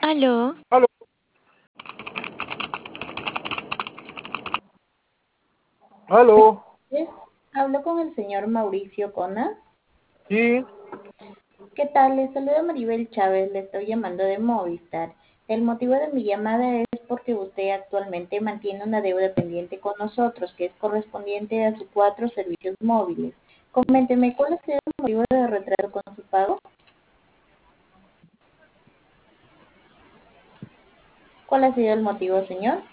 Aló, Aló, aló, Hablo con el señor Mauricio Cona. sí, ¿Qué tal? Le saluda Maribel Chávez, le estoy llamando de Movistar. El motivo de mi llamada es porque usted actualmente mantiene una deuda pendiente con nosotros, que es correspondiente a sus 4 servicios móviles. Coménteme, ¿cuál ha sido el motivo de retraso con su pago? ¿Cuál ha sido el motivo, señor?